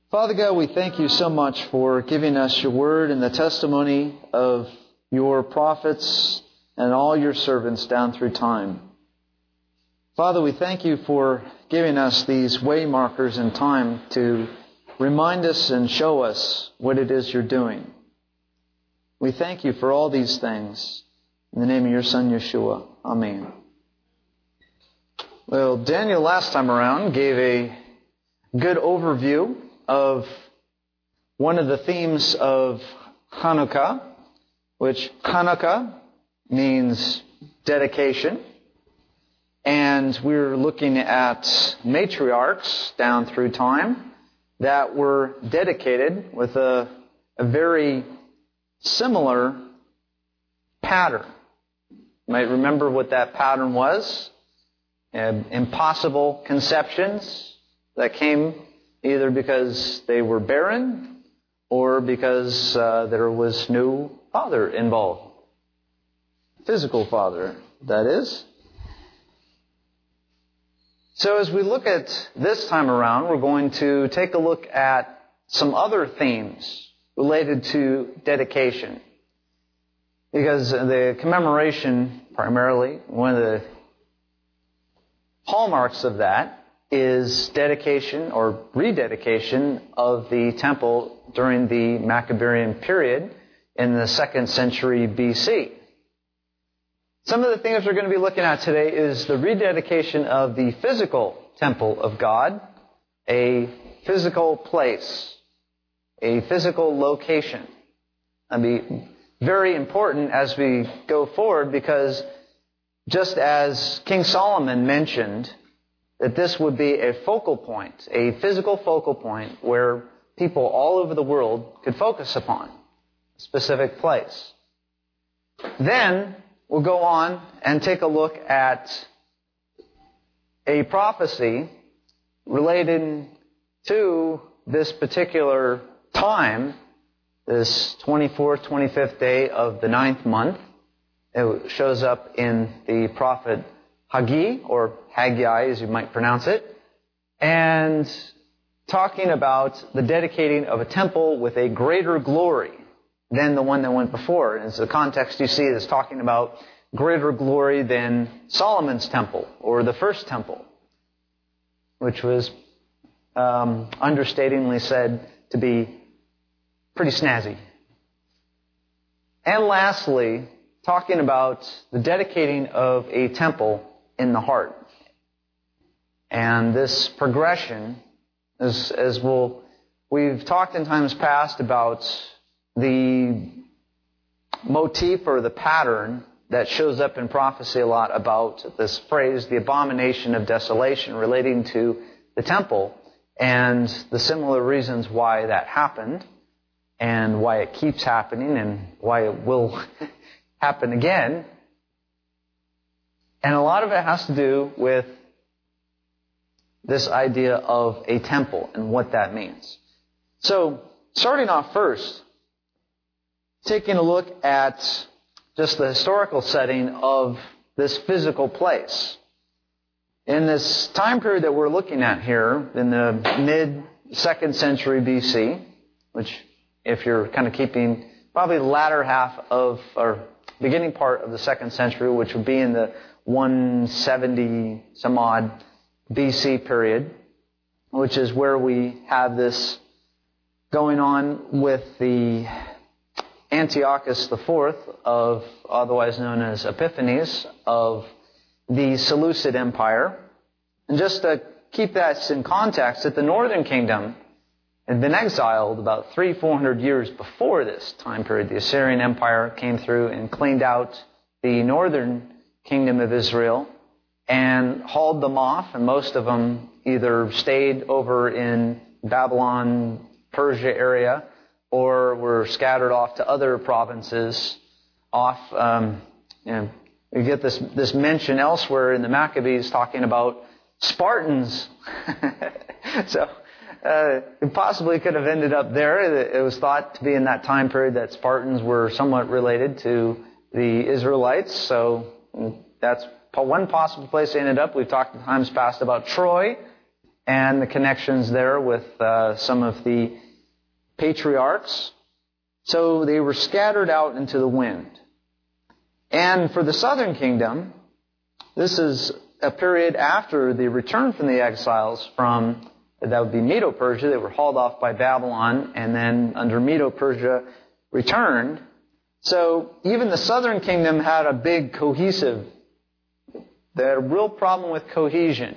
Father God, we thank you so much for giving us your word and the testimony of your prophets and all your servants down through time. Father, we thank you for giving us these way markers in time to remind us and show us what it is you're doing. We thank you for all these things. In the name of your Son, Yeshua. Amen. Well, Daniel last time around gave a good overview of one of the themes of Hanukkah, which Hanukkah means dedication. And we're looking at matriarchs down through time that were dedicated with a very similar pattern. You might remember what that pattern was. Impossible conceptions that came either because they were barren or because there was no father involved. Physical father, that is. So as we look at this time around, we're going to take a look at some other themes related to dedication. Because the commemoration, primarily, one of the hallmarks of that is dedication or rededication of the temple during the Maccabean period in the 2nd century BC. Some of the things we're going to be looking at today is the rededication of the physical temple of God, a physical place, a physical location. That'll be very important as we go forward because just as King Solomon mentioned that this would be a focal point, a physical focal point where people all over the world could focus upon a specific place. Then we'll go on and take a look at a prophecy relating to this particular time, this 24th, 25th day of the 9th month. It shows up in the prophet Haggai, or Haggai as you might pronounce it, and talking about the dedicating of a temple with a greater glory than the one that went before. And the context you see is talking about greater glory than Solomon's temple, or the first temple, which was understatingly said to be pretty snazzy. And lastly, talking about the dedicating of a temple in the heart. And this progression, we've talked in times past about the motif or the pattern that shows up in prophecy a lot about this phrase, the abomination of desolation, relating to the temple and the similar reasons why that happened and why it keeps happening and why it will happen again. And a lot of it has to do with this idea of a temple and what that means. So, starting off first, taking a look at just the historical setting of this physical place. In this time period that we're looking at here, in the mid-2nd century BC, which if you're kind of keeping probably the latter half of, or beginning part of the 2nd century, which would be in the 170 some odd BC period, which is where we have this going on with the Antiochus IV of, otherwise known as Epiphanes, of the Seleucid Empire. And just to keep that in context, that the Northern Kingdom had been exiled about 300-400 years before this time period. The Assyrian Empire came through and cleaned out the Northern Kingdom of Israel and hauled them off, and most of them either stayed over in Babylon, Persia area, or were scattered off to other provinces off. We get this mention elsewhere in the Maccabees talking about Spartans. So it possibly could have ended up there. It was thought to be in that time period that Spartans were somewhat related to the Israelites. So that's one possible place they ended up. We've talked in times past about Troy and the connections there with some of the patriarchs. So they were scattered out into the wind. And for the southern kingdom, this is a period after the return from the exiles that would be Medo-Persia. They were hauled off by Babylon and then under Medo-Persia returned. So even the southern kingdom had a big they had a real problem with cohesion.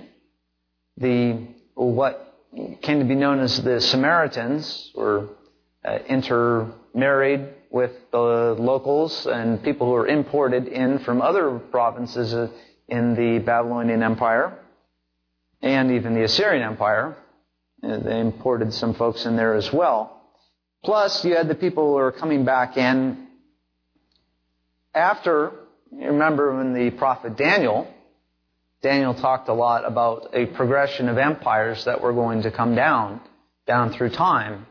What came to be known as the Samaritans were intermarried with the locals and people who were imported in from other provinces in the Babylonian Empire and even the Assyrian Empire. They imported some folks in there as well. Plus, you had the people who were coming back in after, you remember when the prophet Daniel talked a lot about a progression of empires that were going to come down through time.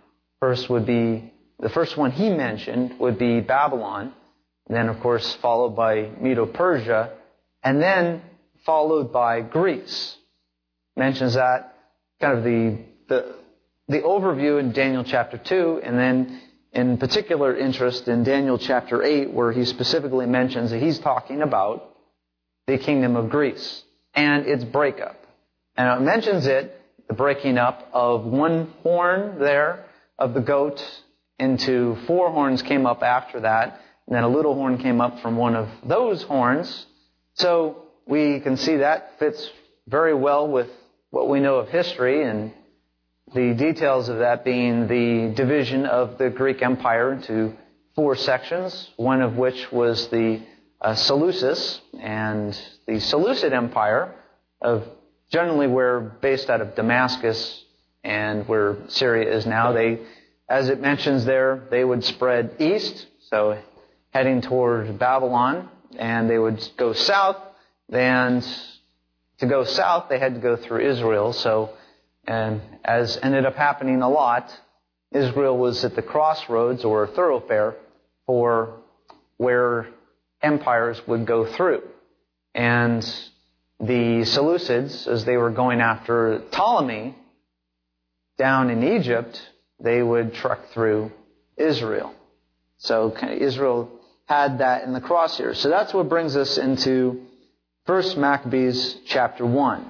The first one he mentioned would be Babylon, and then of course followed by Medo-Persia, and then followed by Greece. Mentions that kind of the overview in Daniel chapter 2, and then in particular interest in Daniel chapter 8, where he specifically mentions that he's talking about the kingdom of Greece and its breakup. And it mentions the breaking up of one horn there of the goat into 4 horns came up after that, and then a little horn came up from one of those horns. So we can see that fits very well with what we know of history, and the details of that being the division of the Greek Empire into 4 sections, one of which was the Seleucids, and the Seleucid Empire generally were based out of Damascus and where Syria is now. As it mentions there, they would spread east, so heading toward Babylon, and they would go south. And to go south, they had to go through Israel. And as ended up happening a lot, Israel was at the crossroads or thoroughfare for where empires would go through. And the Seleucids, as they were going after Ptolemy down in Egypt, they would trek through Israel. So Israel had that in the crosshairs. So that's what brings us into 1 Maccabees chapter 1.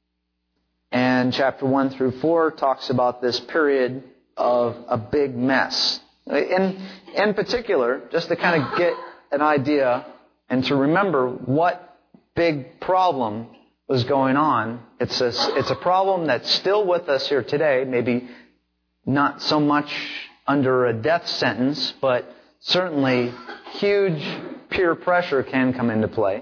And chapter 1 through 4 talks about this period of a big mess. In particular, just to kind of get an idea and to remember what big problem was going on. It's a problem that's still with us here today, maybe not so much under a death sentence, but certainly huge peer pressure can come into play.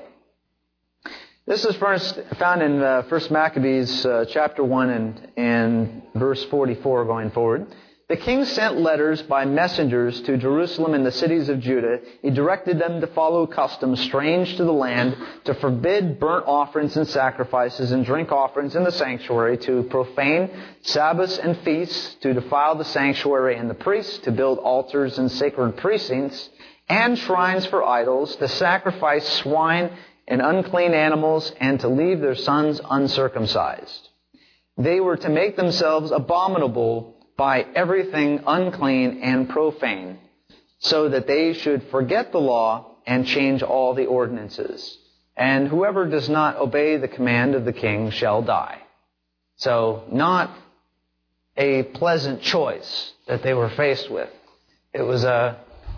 This is first found in 1 Maccabees chapter 1 and verse 44 going forward. The king sent letters by messengers to Jerusalem and the cities of Judah. He directed them to follow customs strange to the land, to forbid burnt offerings and sacrifices and drink offerings in the sanctuary, to profane Sabbaths and feasts, to defile the sanctuary and the priests, to build altars and sacred precincts and shrines for idols, to sacrifice swine and unclean animals, and to leave their sons uncircumcised. They were to make themselves abominable by everything unclean and profane, so that they should forget the law and change all the ordinances. And whoever does not obey the command of the king shall die. So, not a pleasant choice that they were faced with. It was a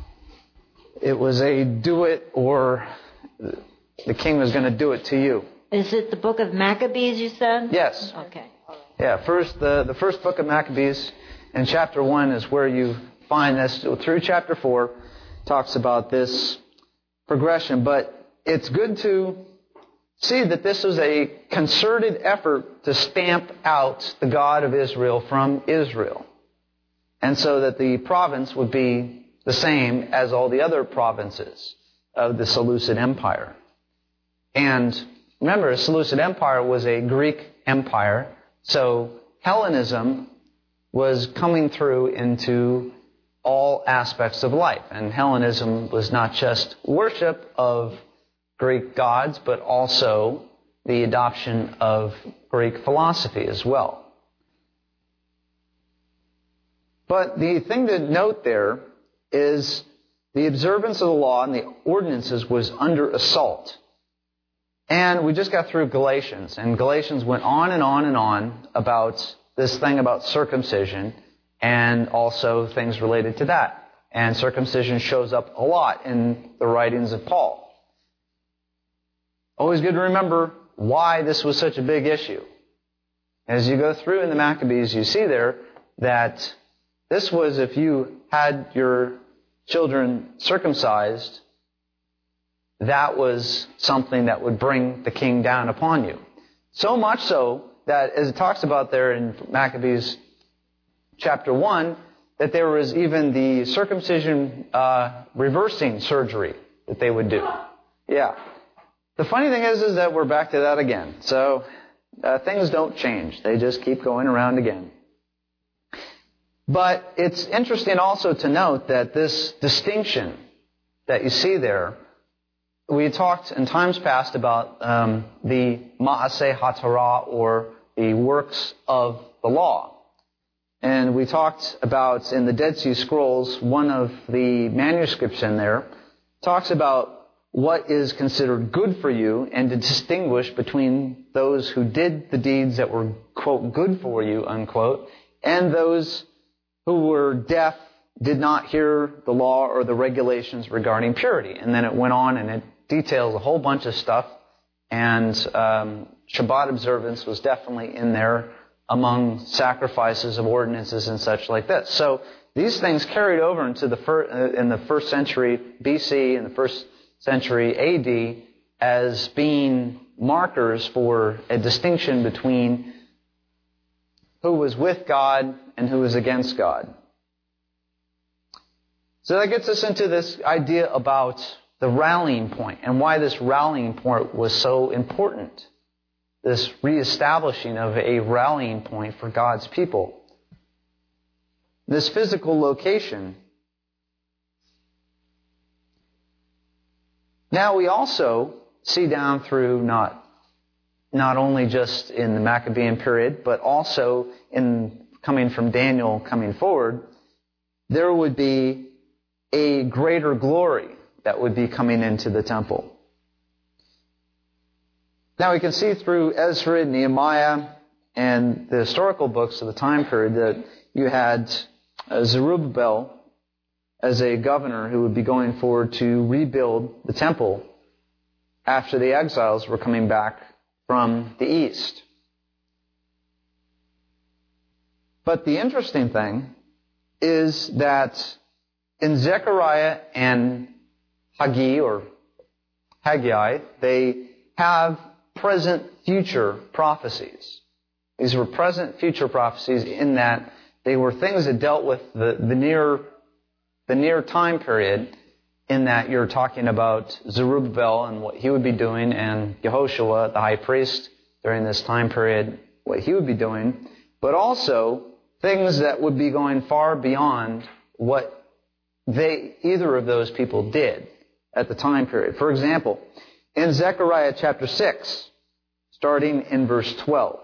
do it or the king was going to do it to you. Is it the book of Maccabees, you said? Yes. Okay. Yeah, the first book of Maccabees and chapter 1 is where you find this. Through chapter 4 talks about this progression. But it's good to see that this was a concerted effort to stamp out the God of Israel from Israel. And so that the province would be the same as all the other provinces of the Seleucid Empire. And remember, the Seleucid Empire was a Greek empire, so Hellenism was coming through into all aspects of life. And Hellenism was not just worship of Greek gods, but also the adoption of Greek philosophy as well. But the thing to note there is the observance of the law and the ordinances was under assault. And we just got through Galatians, and Galatians went on and on and on about this thing about circumcision and also things related to that. And circumcision shows up a lot in the writings of Paul. Always good to remember why this was such a big issue. As you go through in the Maccabees, you see there that this was if you had your children circumcised, that was something that would bring the king down upon you. So much so that, as it talks about there in Maccabees chapter 1, that there was even the circumcision reversing surgery that they would do. Yeah. The funny thing is that we're back to that again. So things don't change. They just keep going around again. But it's interesting also to note that this distinction that you see there, we talked in times past about the Ma'aseh HaTorah, or the works of the law. And we talked about in the Dead Sea Scrolls, one of the manuscripts in there talks about what is considered good for you and to distinguish between those who did the deeds that were, quote, good for you, unquote, and those who were deaf, did not hear the law or the regulations regarding purity. And then it went on and it details a whole bunch of stuff. And Shabbat observance was definitely in there among sacrifices of ordinances and such like this. So these things carried over into in the first century BC and the first century AD as being markers for a distinction between who was with God and who was against God. So that gets us into this idea about the rallying point and why this rallying point was so important. This reestablishing of a rallying point for God's people. This physical location. Now we also see down through not only just in the Maccabean period, but also in coming from Daniel coming forward, there would be a greater glory that would be coming into the temple. Now we can see through Ezra, Nehemiah, and the historical books of the time period that you had Zerubbabel as a governor who would be going forward to rebuild the temple after the exiles were coming back from the east. But the interesting thing is that in Zechariah and Haggai, they have present future prophecies. These were present future prophecies in that they were things that dealt with the near time period, in that you're talking about Zerubbabel and what he would be doing, and Yehoshua, the high priest, during this time period, what he would be doing, but also things that would be going far beyond what either of those people did at the time period. For example, in Zechariah chapter 6, starting in verse 12.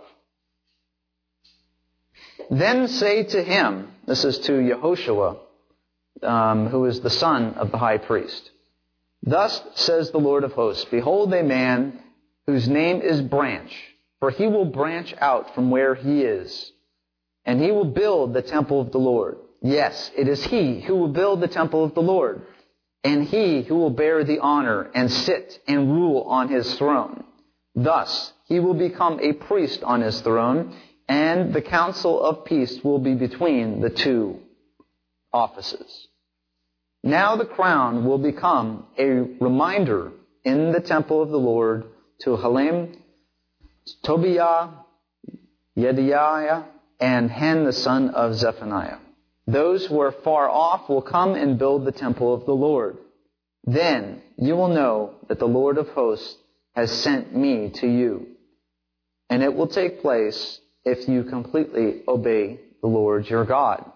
Then say to him, this is to Yehoshua, who is the son of the high priest. Thus says the Lord of hosts, behold a man whose name is Branch, for he will branch out from where he is, and he will build the temple of the Lord. Yes, it is he who will build the temple of the Lord, and he who will bear the honor and sit and rule on his throne. Thus he will become a priest on his throne, and the council of peace will be between the two offices. Now the crown will become a reminder in the temple of the Lord to Helem, Tobiah, Yediah, and Hen the son of Zephaniah. Those who are far off will come and build the temple of the Lord. Then you will know that the Lord of hosts has sent me to you. And it will take place if you completely obey the Lord your God.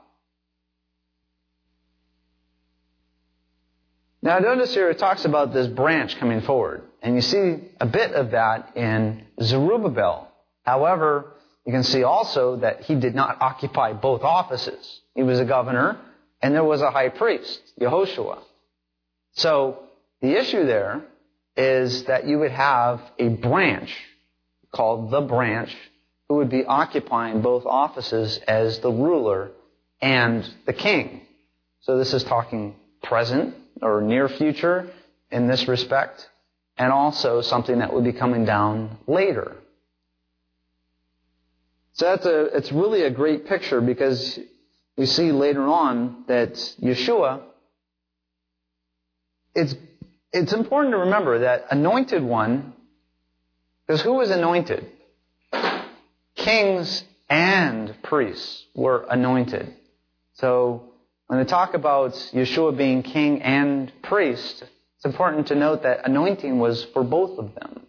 Now notice here it talks about this branch coming forward. And you see a bit of that in Zerubbabel. However, you can see also that he did not occupy both offices. He was a governor, and there was a high priest, Yehoshua. So the issue there is that you would have a branch called the branch who would be occupying both offices as the ruler and the king. So this is talking present or near future in this respect, and also something that would be coming down later. So it's really a great picture, because we see later on that Yeshua, it's important to remember that anointed one, because who was anointed? Kings and priests were anointed. So when they talk about Yeshua being king and priest, it's important to note that anointing was for both of them.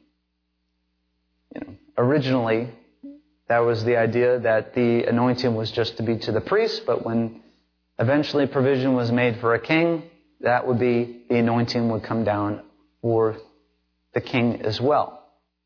Originally, that was the idea that the anointing was just to be to the priest, but when eventually provision was made for a king, that would be the anointing would come down for the king as well.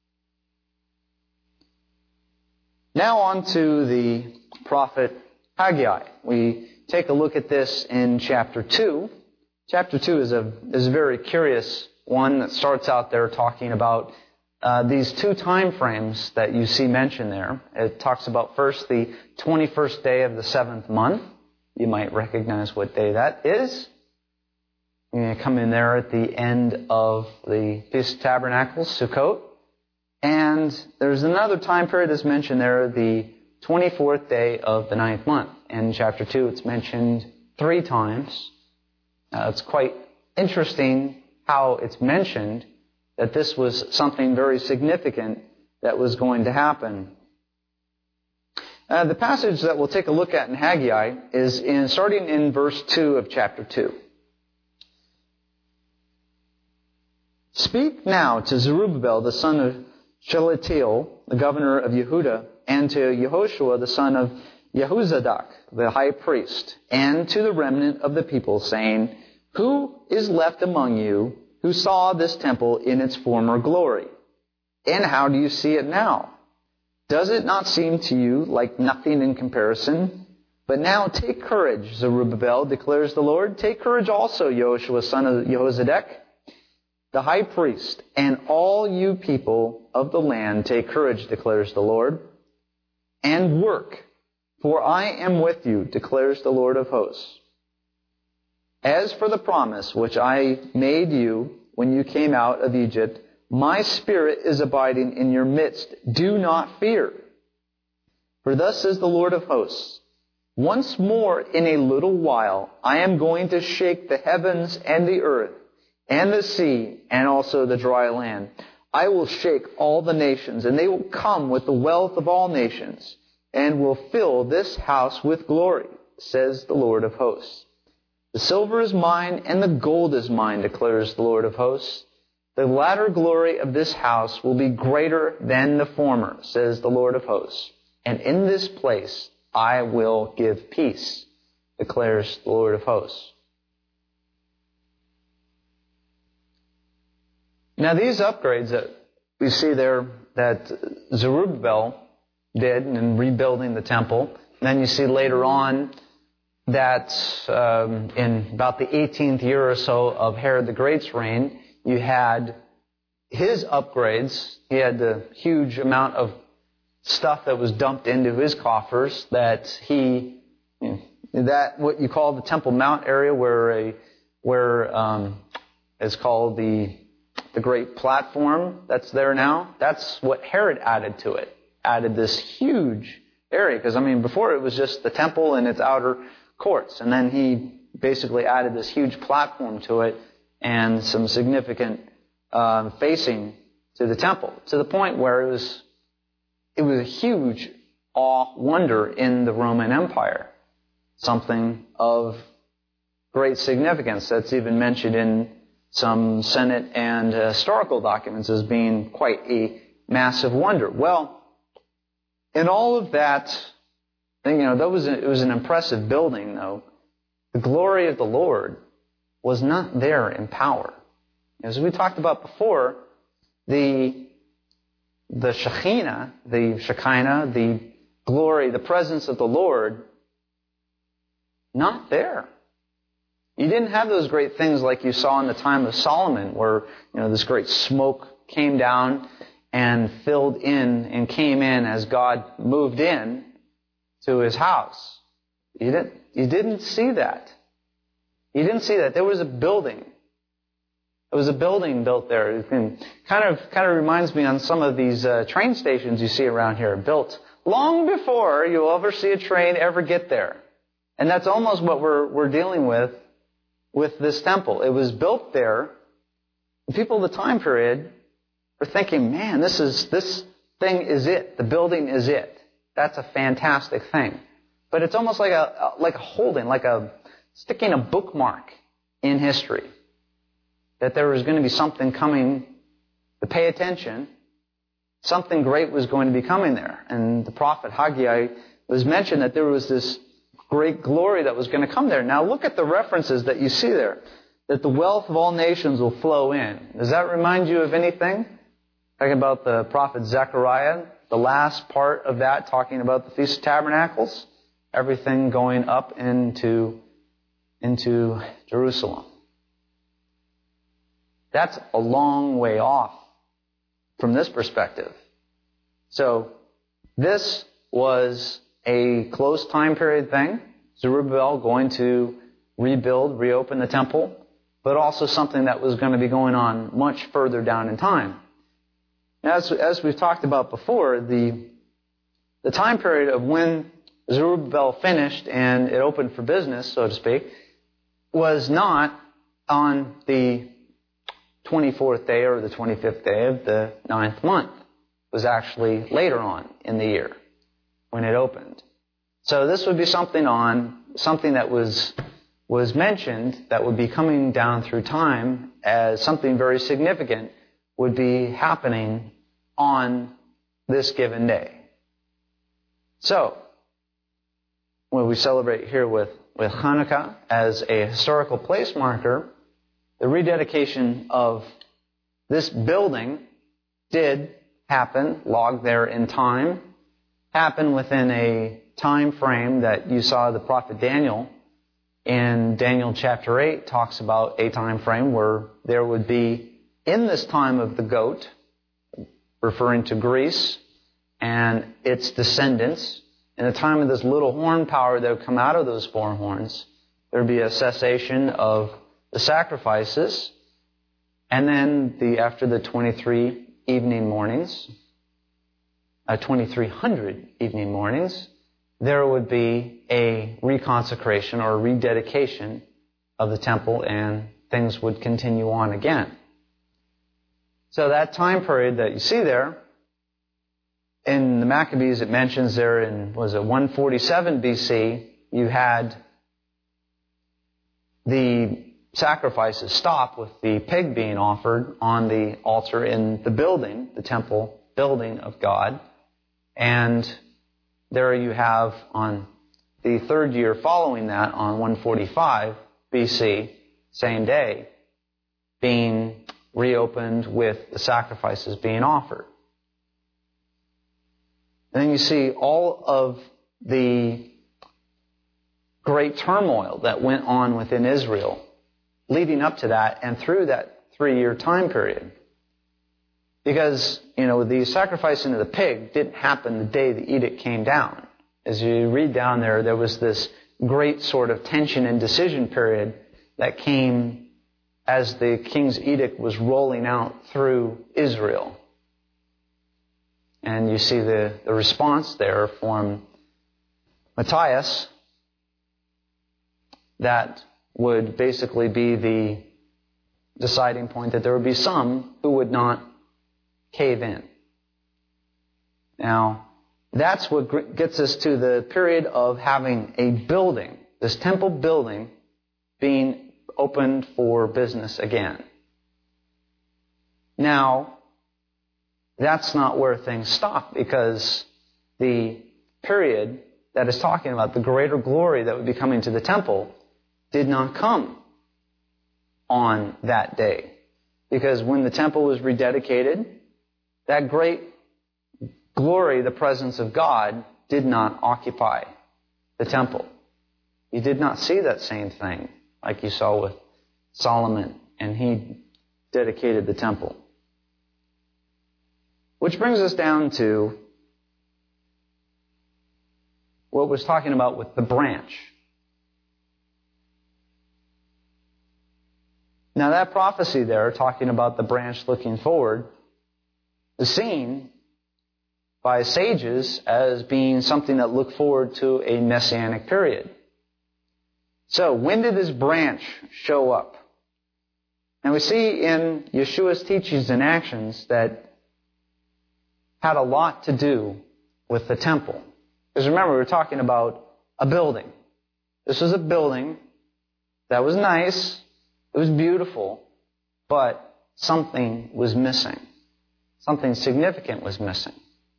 Now on to the prophet Haggai. We take a look at this in chapter 2. Chapter 2 is a very curious one that starts out there talking about these two time frames that you see mentioned there. It talks about first the 21st day of the 7th month. You might recognize what day that is. You're going to come in there at the end of the Feast of Tabernacles, Sukkot. And there's another time period that's mentioned there, the 24th day of the 9th month. In chapter 2, it's mentioned 3 times. It's quite interesting how it's mentioned that this was something very significant that was going to happen. The passage that we'll take a look at in Haggai is starting in verse 2 of chapter 2. Speak now to Zerubbabel, the son of Shealtiel, the governor of Yehuda, and to Yehoshua, the son of Jehozadak, the high priest, and to the remnant of the people, saying, Who is left among you who saw this temple in its former glory? And how do you see it now? Does it not seem to you like nothing in comparison? But now take courage, Zerubbabel, declares the Lord. Take courage also, Yehoshua, son of Jehozadak, the high priest, and all you people of the land, take courage, declares the Lord, and work, for I am with you, declares the Lord of hosts. As for the promise which I made you when you came out of Egypt, my Spirit is abiding in your midst. Do not fear. For thus says the Lord of hosts, once more in a little while I am going to shake the heavens and the earth, and the sea, and also the dry land. I will shake all the nations, and they will come with the wealth of all nations, and will fill this house with glory, says the Lord of hosts. The silver is mine, and the gold is mine, declares the Lord of hosts. The latter glory of this house will be greater than the former, says the Lord of hosts. And in this place I will give peace, declares the Lord of hosts. Now these upgrades that we see there that Zerubbabel did in rebuilding the temple, then you see later on that in about the 18th year or so of Herod the Great's reign, you had his upgrades. He had the huge amount of stuff that was dumped into his coffers that that what you call the Temple Mount area where it's called the great platform that's there now. That's what Herod added to it. Added this huge area. Because, before it was just the temple and its outer courts. And then he basically added this huge platform to it and some significant facing to the temple. To the point where it was a huge wonder in the Roman Empire. Something of great significance that's even mentioned in some Senate and historical documents as being quite a massive wonder. Well, in all of that, it was an impressive building, though. The glory of the Lord was not there in power. As we talked about before, the Shekinah, the glory, the presence of the Lord, not there. You didn't have those great things like you saw in the time of Solomon, where this great smoke came down and filled in and came in as God moved in to His house. You didn't see that. You didn't see that. There was a building. There was a building built there. It kind of reminds me on some of these train stations you see around here, built long before you'll ever see a train ever get there. And that's almost what we're dealing with this temple. It was built there. The people of the time period were thinking, man, this thing is it. The building is it. That's a fantastic thing. But it's almost like a holding, like sticking a bookmark in history. That there was going to be something coming to pay attention. Something great was going to be coming there. And the prophet Haggai was mentioned that there was this great glory that was going to come there. Now look at the references that you see there. That the wealth of all nations will flow in. Does that remind you of anything? Talking about the prophet Zechariah, the last part of that, talking about the Feast of Tabernacles. Everything going up into Jerusalem. That's a long way off from this perspective. So this was a close time period thing. Zerubbabel going to reopen the temple, but also something that was going to be going on much further down in time. As we've talked about before, the time period of when Zerubbabel finished and it opened for business, so to speak, was not on the 24th day or the 25th day of the 9th month. It was actually later on in the year when it opened. So this would be something that was mentioned that would be coming down through time as something very significant would be happening on this given day. So, when we celebrate here with Hanukkah as a historical place marker, the rededication of this building did happen, logged there in time, happened within a time frame that you saw the prophet Daniel in Daniel chapter 8 talks about a time frame where there would be, in this time of the goat, referring to Greece and its descendants, in the time of this little horn power that would come out of those four horns, there would be a cessation of the sacrifices, and then after the 2300 evening mornings, there would be a reconsecration or a rededication of the temple, and things would continue on again. So that time period that you see there, in the Maccabees it mentions there in, 147 BC, you had the sacrifices stop with the pig being offered on the altar in the building, the temple building of God. And there you have on the third year following that, on 145 BC, same day, being reopened with the sacrifices being offered. And then you see all of the great turmoil that went on within Israel leading up to that and through that 3-year time period. Because, the sacrificing of the pig didn't happen the day the edict came down. As you read down there was this great sort of tension and decision period that came as the king's edict was rolling out through Israel. And you see the response there from Matthias that would basically be the deciding point that there would be some who would not cave in. Now, that's what gets us to the period of having a building, this temple building, being opened for business again. Now, that's not where things stop, because the period that is talking about the greater glory that would be coming to the temple did not come on that day. Because when the temple was rededicated, that great glory, the presence of God, did not occupy the temple. You did not see that same thing like you saw with Solomon, and he dedicated the temple. Which brings us down to what was talking about with the branch. Now that prophecy there, talking about the branch looking forward, is seen by sages as being something that looked forward to a messianic period. So, when did this branch show up? And we see in Yeshua's teachings and actions that had a lot to do with the temple. Because remember, we were talking about a building. This was a building that was nice, it was beautiful, but something was missing. Something significant was missing.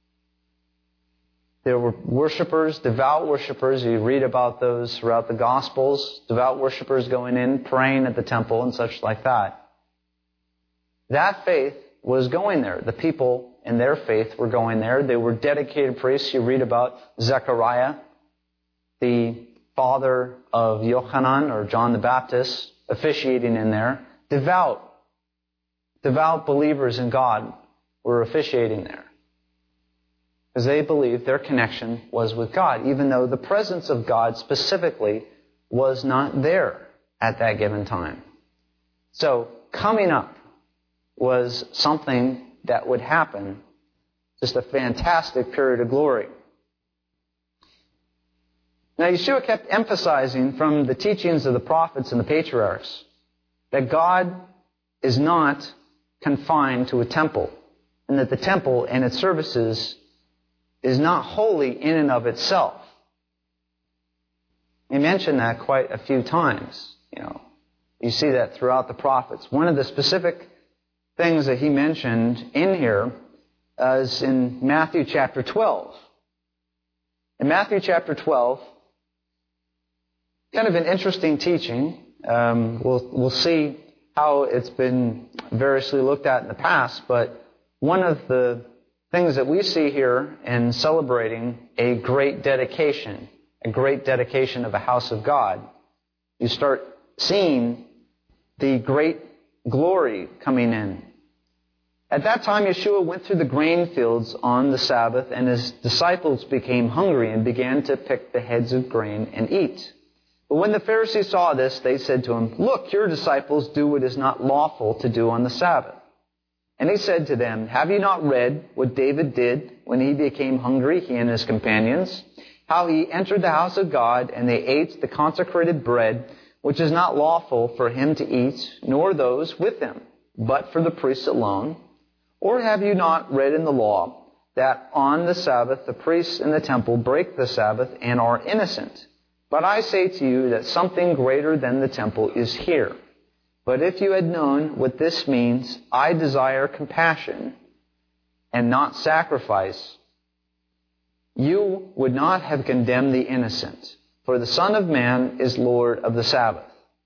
There were worshipers, devout worshipers. You read about those throughout the Gospels. Devout worshipers going in, praying at the temple and such like that. That faith was going there. The people in their faith were going there. They were dedicated priests. You read about Zechariah, the father of Yochanan or John the Baptist, officiating in there. Devout believers in God were officiating there. Because they believed their connection was with God, even though the presence of God specifically was not there at that given time. So, coming up was something that would happen, just a fantastic period of glory. Now, Yeshua kept emphasizing from the teachings of the prophets and the patriarchs that God is not confined to a temple, and that the temple and its services is not holy in and of itself. He mentioned that quite a few times. You see that throughout the prophets. One of the specific things that he mentioned in here is in Matthew chapter 12. In Matthew chapter 12, kind of an interesting teaching. We'll see how it's been variously looked at in the past, but one of the things that we see here in celebrating a great dedication of a house of God, you start seeing the great glory coming in. At that time, Yeshua went through the grain fields on the Sabbath, and his disciples became hungry and began to pick the heads of grain and eat. But when the Pharisees saw this, they said to him, "Look, your disciples do what is not lawful to do on the Sabbath." And he said to them, "Have you not read what David did when he became hungry, he and his companions? How he entered the house of God, and they ate the consecrated bread, which is not lawful for him to eat, nor those with him, but for the priests alone? Or have you not read in the law that on the Sabbath the priests in the temple break the Sabbath and are innocent? But I say to you that something greater than the temple is here. But if you had known what this means, I desire compassion and not sacrifice, you would not have condemned the innocent. For the Son of Man is Lord of the Sabbath."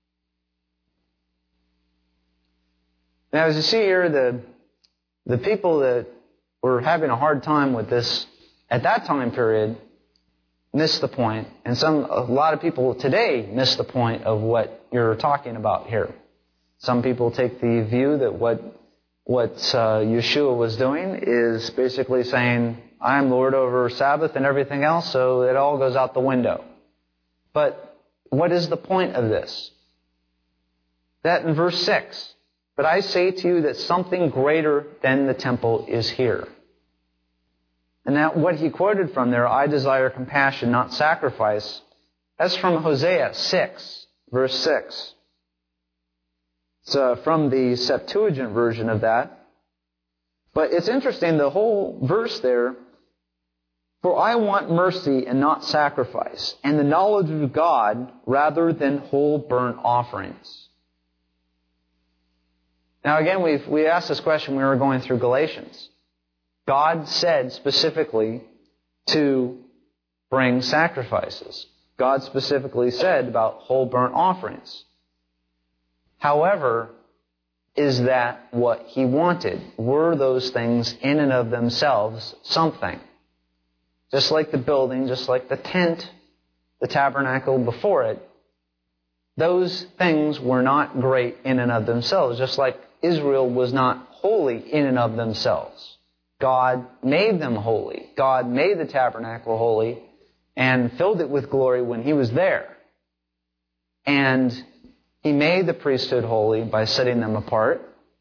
Now, as you see here, the people that were having a hard time with this at that time period missed the point. And a lot of people today miss the point of what you're talking about here. Some people take the view that what Yeshua was doing is basically saying, "I'm Lord over Sabbath and everything else," so it all goes out the window. But what is the point of this? That in verse 6, "But I say to you that something greater than the temple is here." And that what he quoted from there, "I desire compassion, not sacrifice," that's from Hosea 6, verse 6. It's from the Septuagint version of that. But it's interesting, the whole verse there, "For I want mercy and not sacrifice, and the knowledge of God rather than whole burnt offerings." Now again, we asked this question when we were going through Galatians. God said specifically to bring sacrifices. God specifically said about whole burnt offerings. However, is that what he wanted? Were those things in and of themselves something? just like the building, just like the tent, the tabernacle before it, those things were not great in and of themselves, just like Israel was not holy in and of themselves. God made them holy. God made the tabernacle holy and filled it with glory when He was there. And He made the priesthood holy by setting them apart.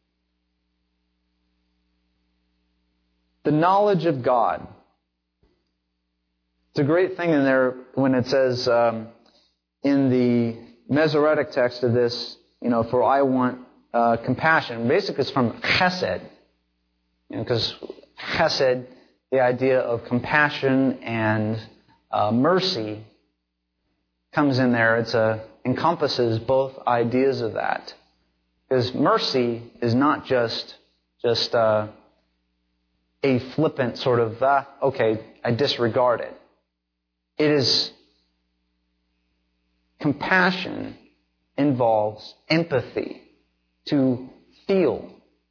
The knowledge of God. It's a great thing in there when it says in the Masoretic text of this, for I want compassion. Basically, it's from chesed. Because chesed, the idea of compassion and mercy, comes in there. It encompasses both ideas of that. Because mercy is not just a flippant sort of, okay, I disregard it. It is compassion involves empathy, to feel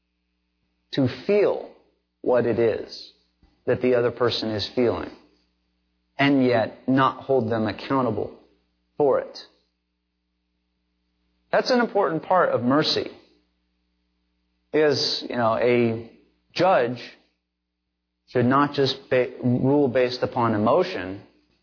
what it is that the other person is feeling, and yet not hold them accountable for it. That's an important part of mercy. Because, a judge should not just rule based upon emotion,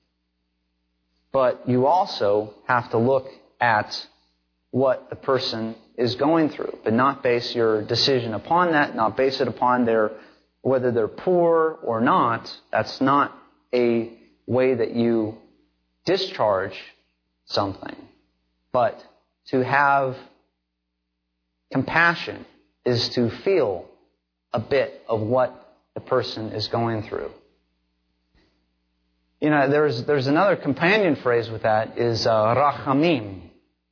but you also have to look at what the person is going through, but not base your decision upon that, not base it upon whether they're poor or not. That's not a way that you discharge something. But to have compassion is to feel a bit of what the person is going through. There's another companion phrase with that is rachamim.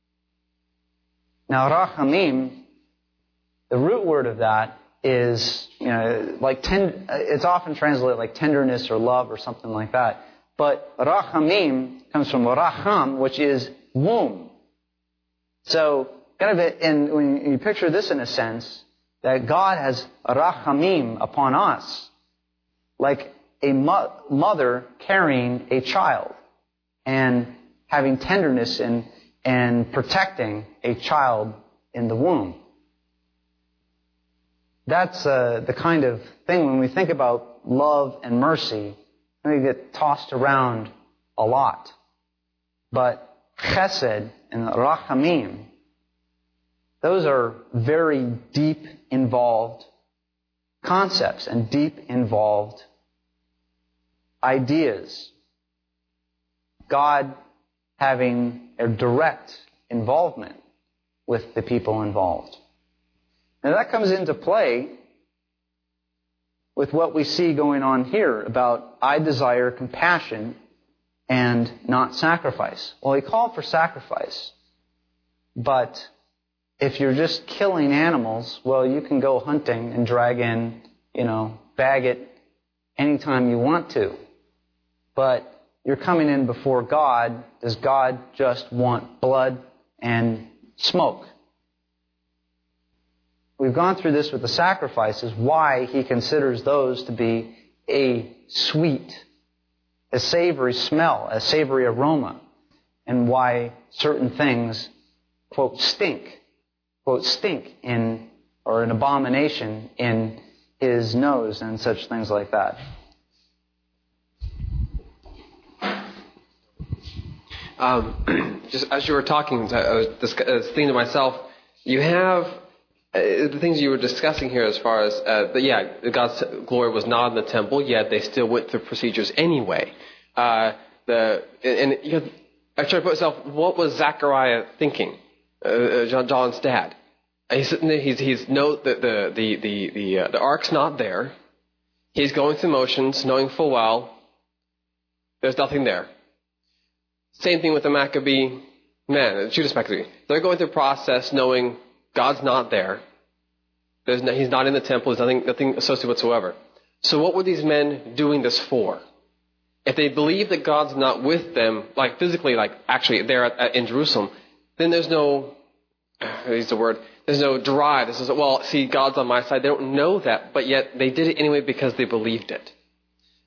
Now, rachamim, the root word of that is, it's often translated like tenderness or love or something like that. But rachamim comes from racham, which is womb. So, and when you picture this in a sense, that God has rachamim upon us, like a mother carrying a child and having tenderness and protecting a child in the womb. That's the kind of thing when we think about love and mercy, we get tossed around a lot. But chesed and rachamim, those are very deep involved concepts and deep involved ideas. God having a direct involvement with the people involved. Now that comes into play with what we see going on here about I desire compassion and not sacrifice. Well, He called for sacrifice, but if you're just killing animals, well, you can go hunting and drag in, bag it anytime you want to. But you're coming in before God. Does God just want blood and smoke? We've gone through this with the sacrifices, why He considers those to be a sweet, a savory smell, a savory aroma, and why certain things, quote, stink or an abomination in His nose and such things like that. Just as you were talking, I was thinking to myself, you have the things you were discussing here as far as, God's glory was not in the temple, yet they still went through procedures anyway. I tried to put myself, what was Zechariah thinking? John's dad. He's sitting there, the ark's not there. He's going through motions, knowing full well there's nothing there. Same thing with the Judas Maccabee. They're going through a process knowing God's not there. He's not in the temple. There's nothing associated whatsoever. So what were these men doing this for? If they believe that God's not with them, like physically, like actually there in Jerusalem, then there's no, there's no drive. This is, God's on my side. They don't know that, but yet they did it anyway because they believed it.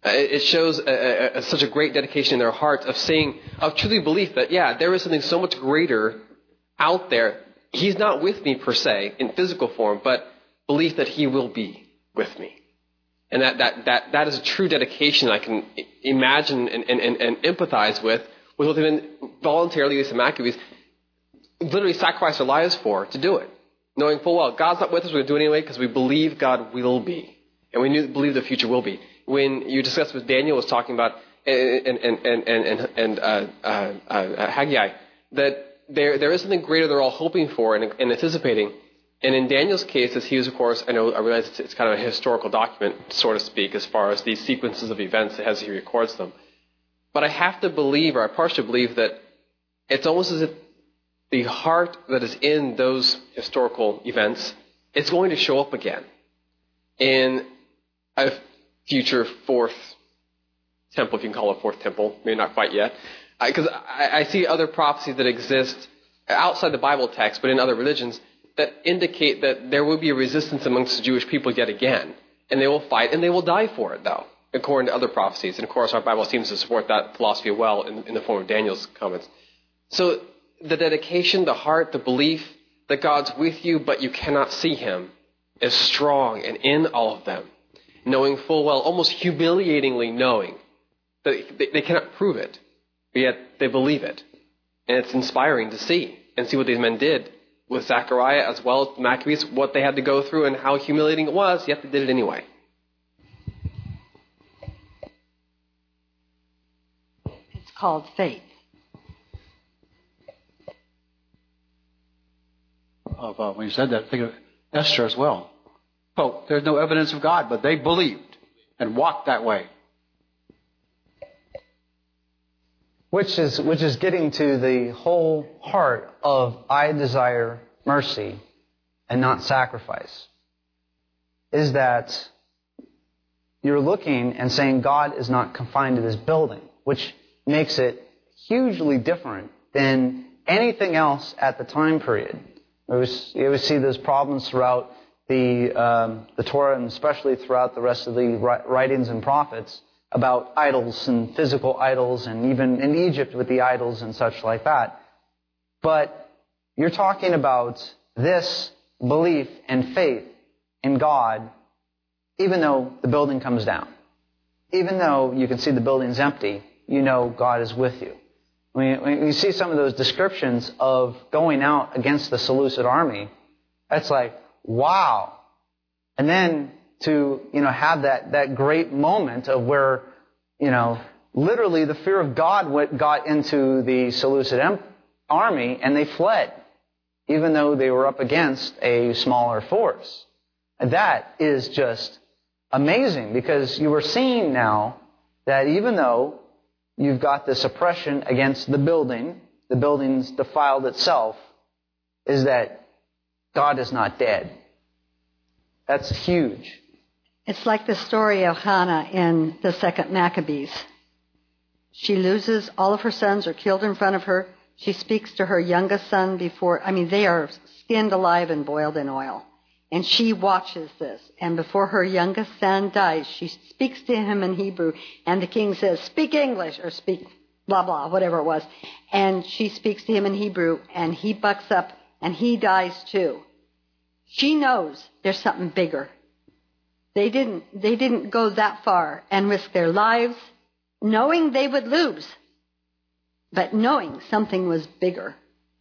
It shows such a great dedication in their hearts of truly belief that, yeah, there is something so much greater out there. He's not with me per se in physical form, but belief that he will be with me. And that is a true dedication I can imagine and empathize with what they've been voluntarily, at least the Maccabees, literally sacrificed their lives for to do it. Knowing full well, God's not with us, we're going to do it anyway because we believe God will be. And we believe the future will be. When you discussed what Daniel was talking about and Haggai, that there is something greater they're all hoping for and anticipating. And in Daniel's case, as he was, of course, I realize it's kind of a historical document, so to speak, as far as these sequences of events as he records them. But I have to believe, or I partially believe, that it's almost as if the heart that is in those historical events is going to show up again in a future fourth temple, if you can call it fourth temple, maybe not quite yet. Because I see other prophecies that exist outside the Bible text, but in other religions, that indicate that there will be a resistance amongst the Jewish people yet again. And they will fight, and they will die for it, though, according to other prophecies. And, of course, our Bible seems to support that philosophy well in the form of Daniel's comments. So the dedication, the heart, the belief that God's with you, but you cannot see him, is strong and in all of them. Knowing full well, almost humiliatingly knowing that they cannot prove it, but yet they believe it. And it's inspiring to see what these men did with Zechariah as well as the Maccabees, what they had to go through and how humiliating it was, yet they did it anyway. It's called faith. When you said that, think of Esther as well. Oh, there's no evidence of God, but they believed and walked that way. Which is getting to the whole heart of I desire mercy and not sacrifice. Is that you're looking and saying God is not confined to this building, which makes it hugely different than anything else at the time period. You always see those problems throughout the Torah, and especially throughout the rest of the writings and prophets, about idols and physical idols, and even in Egypt with the idols and such like that. But you're talking about this belief and faith in God, even though the building comes down. Even though you can see the building's empty, you know God is with you. When you see some of those descriptions of going out against the Seleucid army, it's like, wow. And then to, have that great moment of where, literally the fear of God got into the Seleucid army and they fled, even though they were up against a smaller force. And that is just amazing, because you are seeing now that even though you've got this oppression against the building's defiled itself, is that God is not dead. That's huge. It's like the story of Hannah in the second Maccabees. She loses all of her sons are killed in front of her. She speaks to her youngest son they are skinned alive and boiled in oil. And she watches this. And before her youngest son dies, she speaks to him in Hebrew. And the king says, speak English, or speak blah, blah, whatever it was. And she speaks to him in Hebrew, and he bucks up, and he dies too. She knows there's something bigger. They didn't go that far and risk their lives, knowing they would lose, but knowing something was bigger.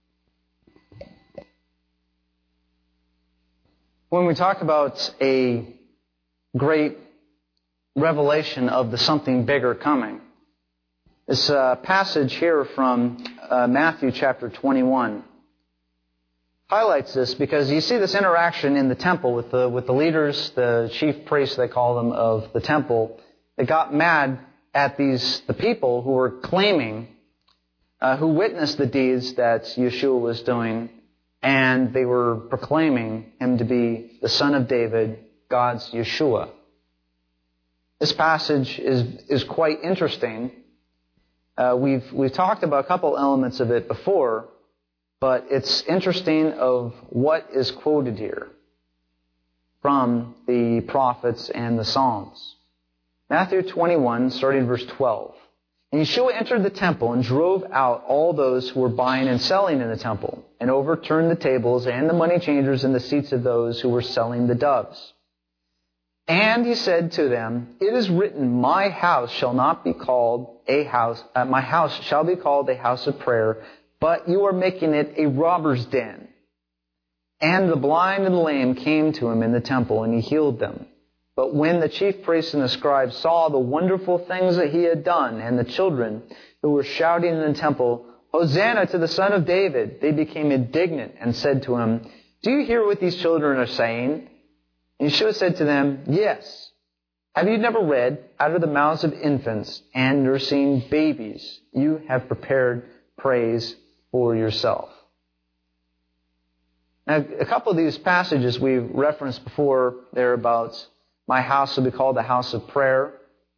When we talk about a great revelation of the something bigger coming, this passage here from Matthew chapter 21 highlights this, because you see this interaction in the temple with the leaders, the chief priests, they call them, of the temple. They got mad at the people who were claiming, who witnessed the deeds that Yeshua was doing, and they were proclaiming him to be the Son of David, God's Yeshua. This passage is quite interesting. We've talked about a couple elements of it before, but it's interesting of what is quoted here from the prophets and the Psalms. Matthew 21, starting verse 12. And Yeshua entered the temple and drove out all those who were buying and selling in the temple, and overturned the tables and the money changers and the seats of those who were selling the doves. And he said to them, "It is written, my house shall not be called a house, my house shall be called a house of prayer, but you are making it a robber's den." And the blind and the lame came to him in the temple, and he healed them. But when the chief priests and the scribes saw the wonderful things that he had done, and the children who were shouting in the temple, "Hosanna to the Son of David," they became indignant and said to him, "Do you hear what these children are saying?" And Yeshua said to them, "Yes. Have you never read, out of the mouths of infants and nursing babies, you have prepared praise for yourself?" Now, a couple of these passages we've referenced before, they're about my house will be called the house of prayer.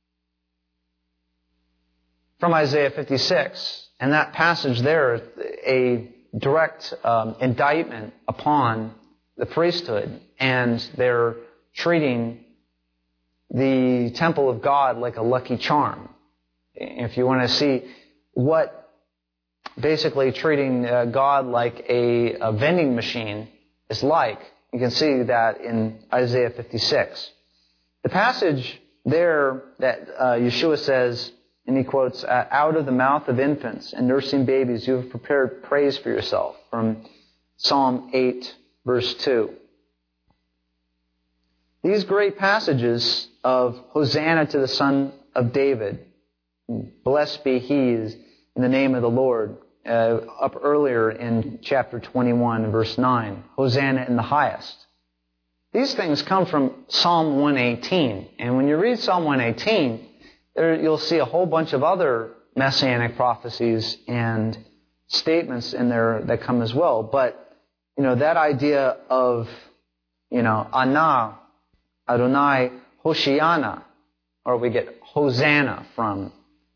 From Isaiah 56. And that passage there, a direct indictment upon the priesthood. And they're treating the temple of God like a lucky charm. If you want to see what basically treating God like a vending machine is like, you can see that in Isaiah 56. The passage there that Yeshua says, and he quotes, "Out of the mouth of infants and nursing babies, you have prepared praise for yourself," from Psalm 8, verse 2. These great passages of Hosanna to the Son of David, blessed be he in the name of the Lord, up earlier in chapter 21, verse 9, Hosanna in the highest. These things come from Psalm 118. And when you read Psalm 118, you'll see a whole bunch of other messianic prophecies and statements in there that come as well. But, that idea of, Anah, Adonai, Hoshiana, or we get Hosanna from,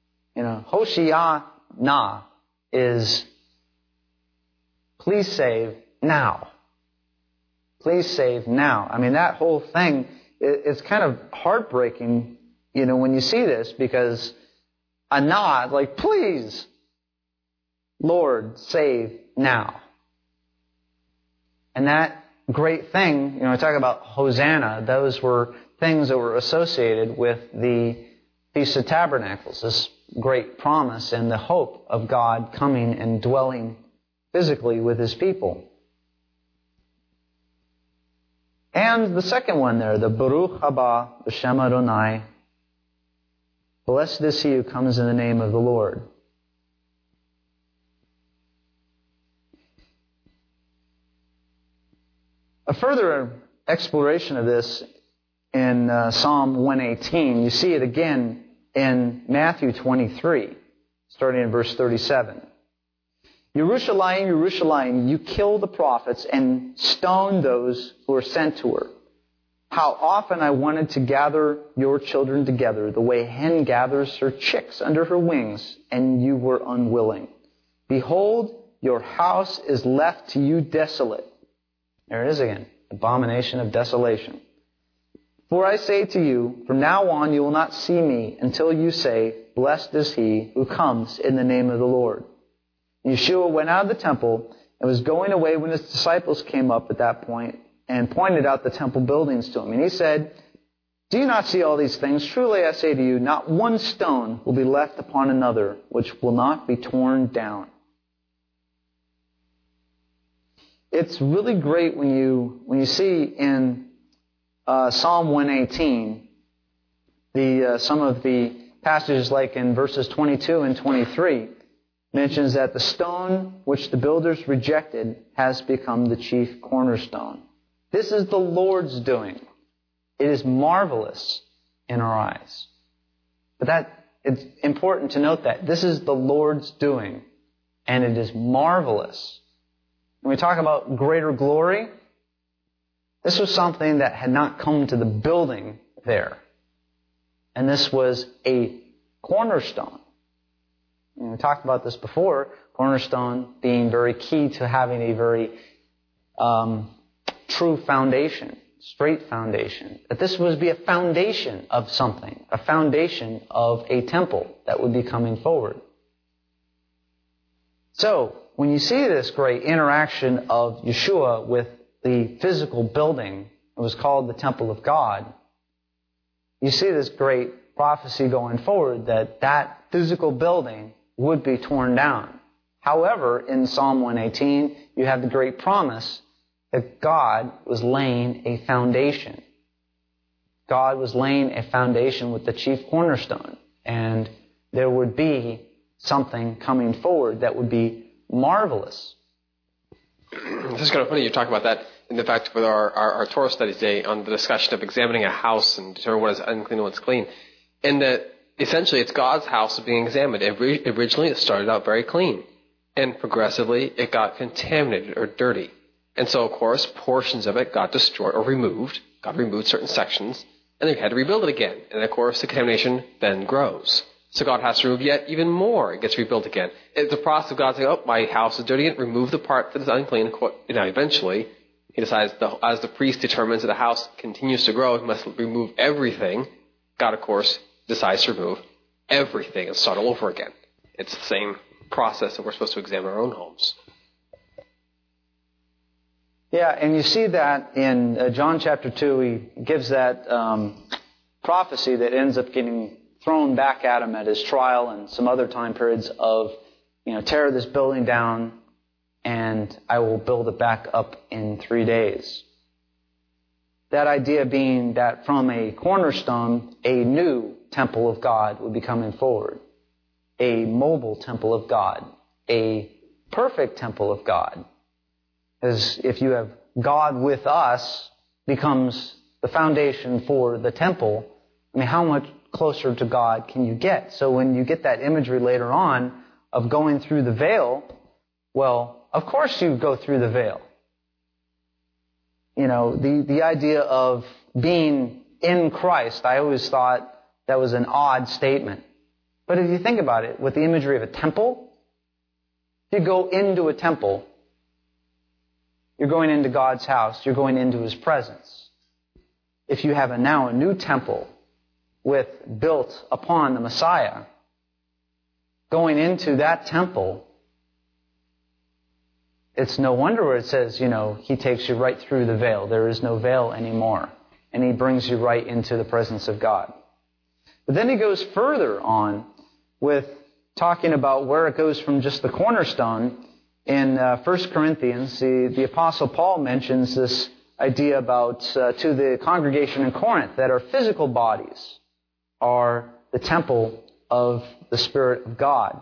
Hoshiana is please save now. Please save now. I mean, that whole thing, it's kind of heartbreaking, when you see this, because Anah, like, please, Lord, save now. And that great thing, I talk about Hosanna, those were things that were associated with the Feast of Tabernacles, this great promise and the hope of God coming and dwelling physically with His people. And the second one there, the Baruch haba b'shem Adonai, blessed is he who comes in the name of the Lord. A further exploration of this in Psalm 118, you see it again in Matthew 23, starting in verse 37. Yerushalayim, Yerushalayim, you kill the prophets and stone those who are sent to her. How often I wanted to gather your children together the way a hen gathers her chicks under her wings, and you were unwilling. Behold, your house is left to you desolate. There it is again, abomination of desolation. For I say to you, from now on you will not see me until you say, blessed is he who comes in the name of the Lord. Yeshua went out of the temple and was going away when his disciples came up at that point and pointed out the temple buildings to him. And he said, do you not see all these things? Truly I say to you, not one stone will be left upon another which will not be torn down. It's really great when you see in Psalm 118 some of the passages like in verses 22 and 23 mentions that the stone which the builders rejected has become the chief cornerstone. This is the Lord's doing. It is marvelous in our eyes. But it's important to note that this is the Lord's doing, and it is marvelous. When we talk about greater glory, this was something that had not come to the building there. And this was a cornerstone. And we talked about this before, cornerstone being very key to having a very true foundation. straight foundation. That this would be a foundation of something, a foundation of a temple that would be coming forward. So, when you see this great interaction of Yeshua with the physical building, it was called the Temple of God, you see this great prophecy going forward that that physical building would be torn down. However, in Psalm 118, you have the great promise that God was laying a foundation. God was laying a foundation with the chief cornerstone. And there would be something coming forward that would be marvelous. This is kind of funny you talk about that in the fact with our Torah study today on the discussion of examining a house and determining what is unclean and what's clean. And that essentially it's God's house being examined. Originally it started out very clean. And progressively it got contaminated or dirty. And so, of course, portions of it got destroyed or removed. God removed certain sections, and they had to rebuild it again. And, of course, the contamination then grows. So God has to remove yet even more. It gets rebuilt again. It's a process of God saying, oh, my house is dirty, and remove the part that is unclean. Now, eventually, he decides, as the priest determines that the house continues to grow, he must remove everything. God, of course, decides to remove everything and start all over again. It's the same process that we're supposed to examine our own homes. Yeah, and you see that in John chapter 2, he gives that prophecy that ends up getting thrown back at him at his trial and some other time periods of, tear this building down and I will build it back up in 3 days. That idea being that from a cornerstone, a new temple of God would be coming forward. A mobile temple of God. A perfect temple of God. Because if you have God with us becomes the foundation for the temple, how much closer to God can you get? So when you get that imagery later on of going through the veil, well, of course you go through the veil. The idea of being in Christ, I always thought that was an odd statement. But if you think about it, with the imagery of a temple, if you go into a temple, you're going into God's house. You're going into His presence. If you have now a new temple built upon the Messiah, going into that temple, it's no wonder where it says, He takes you right through the veil. There is no veil anymore. And He brings you right into the presence of God. But then He goes further on with talking about where it goes from just the cornerstone. In 1 Corinthians, the Apostle Paul mentions this idea about to the congregation in Corinth that our physical bodies are the temple of the Spirit of God.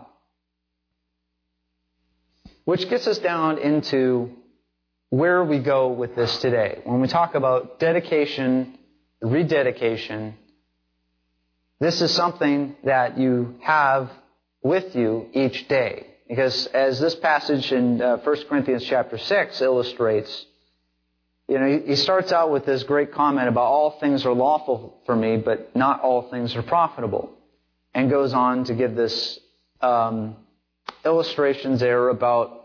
Which gets us down into where we go with this today. When we talk about dedication, rededication, this is something that you have with you each day. Because as this passage in 1 Corinthians chapter 6 illustrates, he starts out with this great comment about all things are lawful for me, but not all things are profitable. And goes on to give this illustrations there about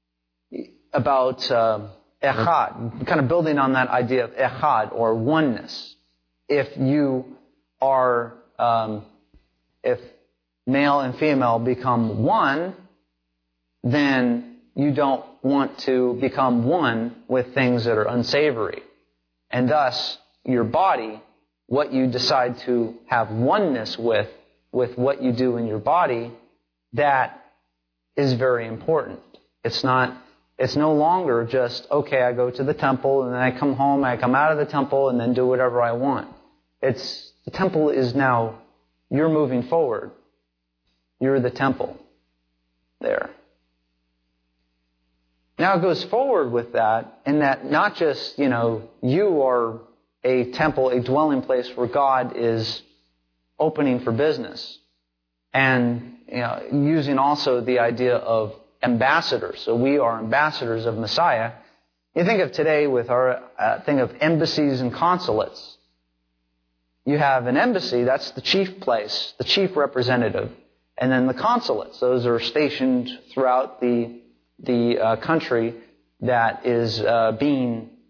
echad, kind of building on that idea of echad, or oneness. If you are, if male and female become one, then you don't want to become one with things that are unsavory. And thus, your body, what you decide to have oneness with what you do in your body, that is very important. It's no longer just, okay, I go to the temple and then I come home, I come out of the temple and then do whatever I want. The temple is now, you're moving forward. You're the temple there. Now it goes forward with that, in that not just, you are a temple, a dwelling place where God is opening for business. And, using also the idea of ambassadors. So we are ambassadors of Messiah. You think of today with our thing of embassies and consulates. You have an embassy, that's the chief place, the chief representative. And then the consulates, those are stationed throughout the country that is being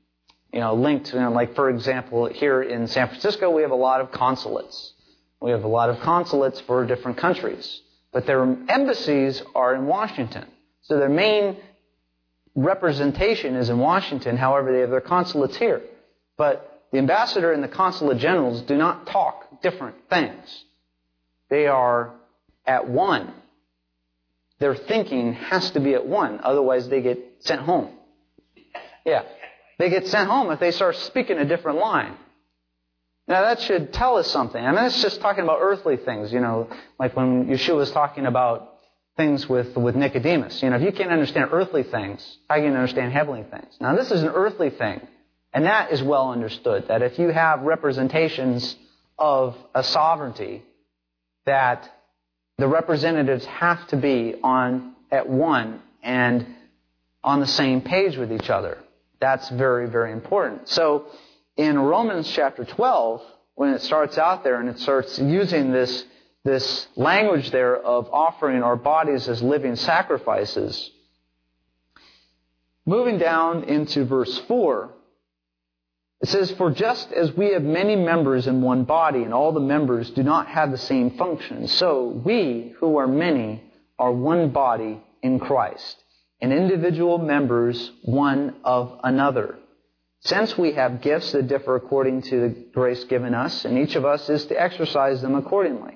linked, like for example, here in San Francisco, we have a lot of consulates. We have a lot of consulates for different countries. But their embassies are in Washington. So their main representation is in Washington. However, they have their consulates here. But the ambassador and the consulate generals do not talk different things. They are at one. Their thinking has to be at one. Otherwise, they get sent home. Yeah. They get sent home if they start speaking a different line. Now, that should tell us something. I mean, it's just talking about earthly things, like when Yeshua was talking about things with Nicodemus. If you can't understand earthly things, how can you understand heavenly things? Now, this is an earthly thing, and that is well understood, that if you have representations of a sovereignty, that the representatives have to be at one and on the same page with each other. That's very, very important. So, in Romans chapter 12, when it starts out there and it starts using this language there of offering our bodies as living sacrifices, moving down into verse 4, it says, "For just as we have many members in one body, and all the members do not have the same function, so we, who are many, are one body in Christ, and individual members one of another. Since we have gifts that differ according to the grace given us, and each of us is to exercise them accordingly."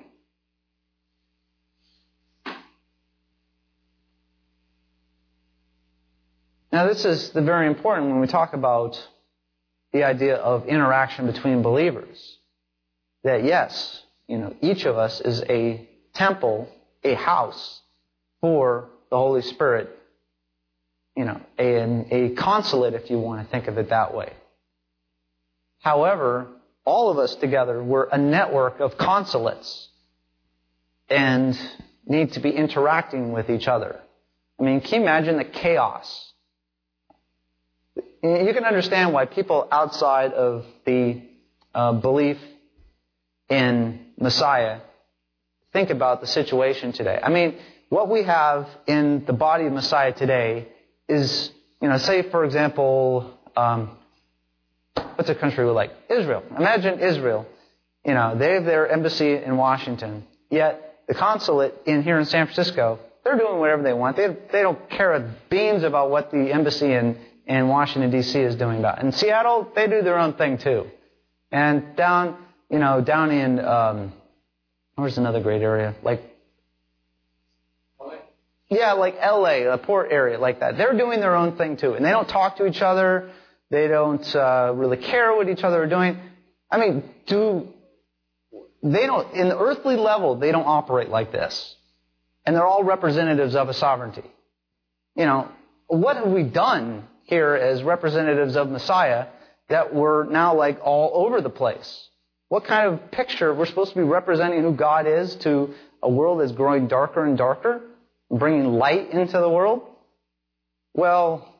Now, this is very important when we talk about the idea of interaction between believers. That yes, each of us is a temple, a house for the Holy Spirit. A consulate, if you want to think of it that way. However, all of us together, we're a network of consulates and need to be interacting with each other. I mean, can you imagine the chaos? You can understand why people outside of the belief in Messiah think about the situation today. I mean, what we have in the body of Messiah today is, say, for example, what's a country we like? Israel. Imagine Israel. They have their embassy in Washington, yet the consulate here in San Francisco, they're doing whatever they want. They don't care a beans about what the embassy in Washington, D.C. is doing about it. In Seattle, they do their own thing too. And down in, where's another great area? Like L.A., a port area like that. They're doing their own thing too. And they don't talk to each other. They don't really care what each other are doing. I mean, they don't, in the earthly level, they don't operate like this. And they're all representatives of a sovereignty. What have we done here as representatives of Messiah that we're now like all over the place? What kind of picture? We're supposed to be representing who God is to a world that's growing darker and darker? Bringing light into the world? Well,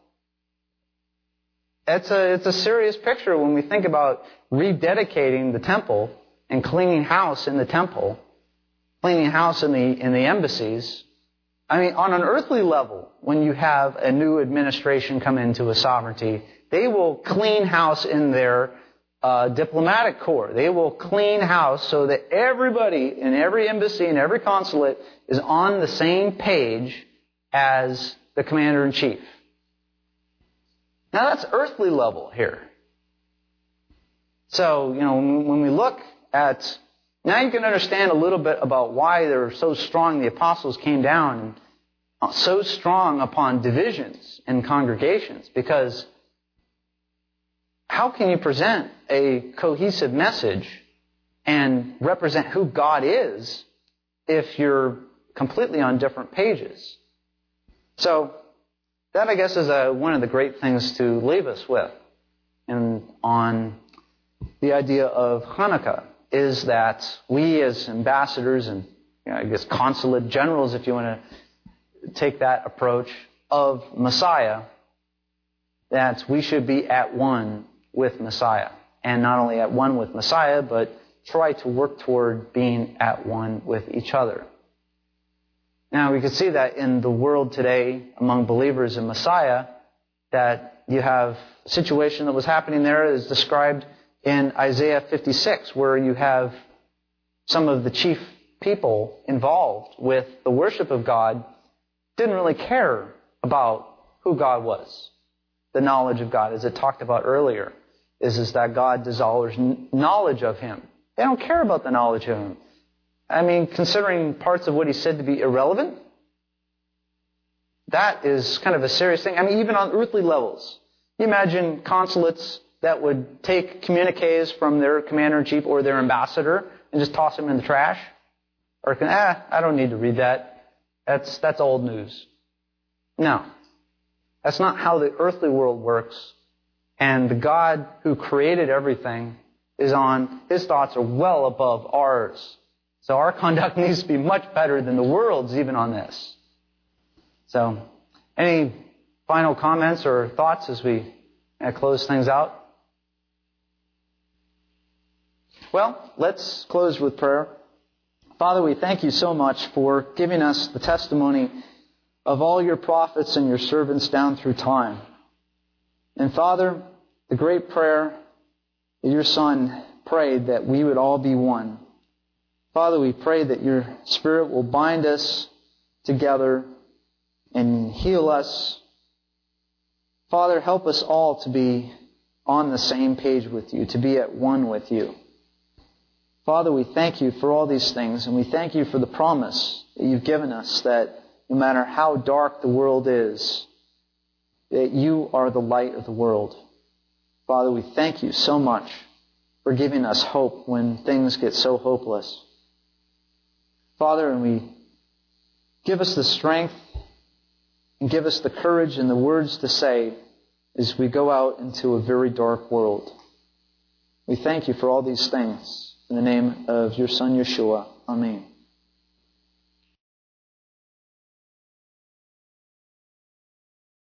it's a serious picture when we think about rededicating the temple and cleaning house in the temple, cleaning house in the embassies. I mean, on an earthly level, when you have a new administration come into a sovereignty, they will clean house in their diplomatic corps. They will clean house so that everybody in every embassy and every consulate is on the same page as the commander-in-chief. Now that's earthly level here. So, when we look at, now you can understand a little bit about why they're so strong. The apostles came down and so strong upon divisions and congregations, because how can you present a cohesive message and represent who God is if you're completely on different pages? So that, I guess, is one of the great things to leave us with. And on the idea of Hanukkah is that we as ambassadors and, I guess, consulate generals, if you want to take that approach, of Messiah, that we should be at one with Messiah. And not only at one with Messiah, but try to work toward being at one with each other. Now, we can see that in the world today, among believers in Messiah, that you have a situation that was happening there is described in Isaiah 56, where you have some of the chief people involved with the worship of God didn't really care about who God was. The knowledge of God, as it talked about earlier, is that God desires knowledge of Him. They don't care about the knowledge of Him. I mean, considering parts of what He said to be irrelevant, that is kind of a serious thing. I mean, even on earthly levels. You imagine consulates that would take communiques from their commander-in-chief or their ambassador and just toss them in the trash? Or, I don't need to read that. That's old news. No. That's not how the earthly world works. And the God who created everything His thoughts are well above ours. So our conduct needs to be much better than the world's even on this. So, any final comments or thoughts as we close things out? Well, let's close with prayer. Father, we thank You so much for giving us the testimony of all Your prophets and Your servants down through time. And Father, the great prayer that Your Son prayed that we would all be one. Father, we pray that Your Spirit will bind us together and heal us. Father, help us all to be on the same page with You, to be at one with You. Father, we thank You for all these things, and we thank You for the promise that You've given us that no matter how dark the world is, that You are the light of the world. Father, we thank You so much for giving us hope when things get so hopeless. Father, and we give us the strength and give us the courage and the words to say as we go out into a very dark world. We thank You for all these things. In the name of Your Son, Yeshua. Amen.